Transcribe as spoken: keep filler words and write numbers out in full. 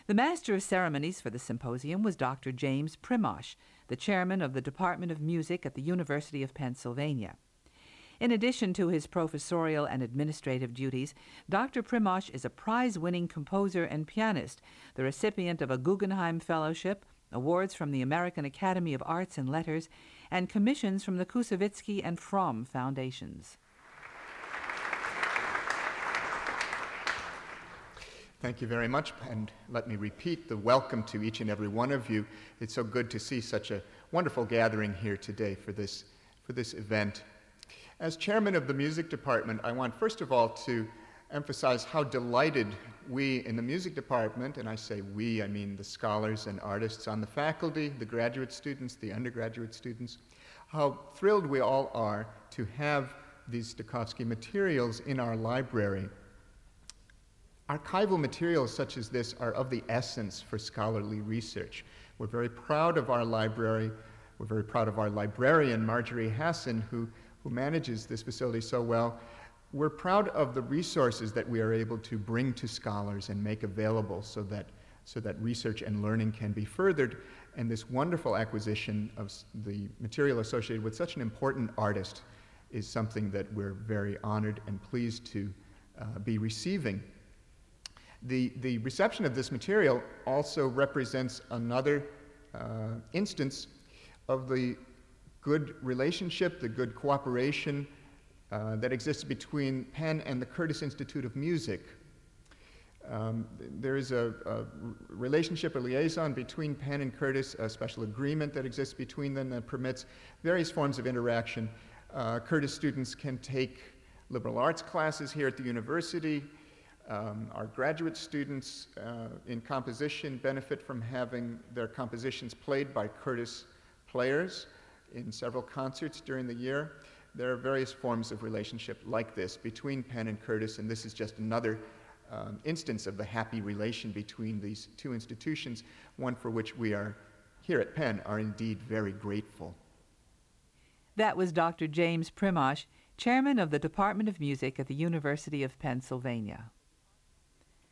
The Master of Ceremonies for the symposium was Doctor James Primosh, the chairman of the Department of Music at the University of Pennsylvania. In addition to his professorial and administrative duties, Doctor Primosh is a prize-winning composer and pianist, the recipient of a Guggenheim Fellowship, awards from the American Academy of Arts and Letters, and commissions from the Koussevitzky and Fromm Foundations. Thank you very much, and let me repeat the welcome to each and every one of you. It's so good to see such a wonderful gathering here today for this, for this event. As chairman of the music department, I want first of all to emphasize how delighted we in the music department, and I say we, I mean the scholars and artists on the faculty, the graduate students, the undergraduate students, how thrilled we all are to have these Stokowski materials in our library. Archival materials such as this are of the essence for scholarly research. We're very proud of our library. We're very proud of our librarian, Marjorie Hassan, who who manages this facility so well. We're proud of the resources that we are able to bring to scholars and make available so that, so that research and learning can be furthered. And this wonderful acquisition of the material associated with such an important artist is something that we're very honored and pleased to uh, be receiving. The, the reception of this material also represents another uh, instance of the good relationship, the good cooperation uh, that exists between Penn and the Curtis Institute of Music. Um, there is a, a relationship, a liaison between Penn and Curtis, a special agreement that exists between them that permits various forms of interaction. Uh, Curtis students can take liberal arts classes here at the university. Um, our graduate students uh, in composition benefit from having their compositions played by Curtis players in several concerts during the year. There are various forms of relationship like this between Penn and Curtis, and this is just another um, instance of the happy relation between these two institutions, one for which we are here at Penn are indeed very grateful. That was Doctor James Primosh, chairman of the Department of Music at the University of Pennsylvania.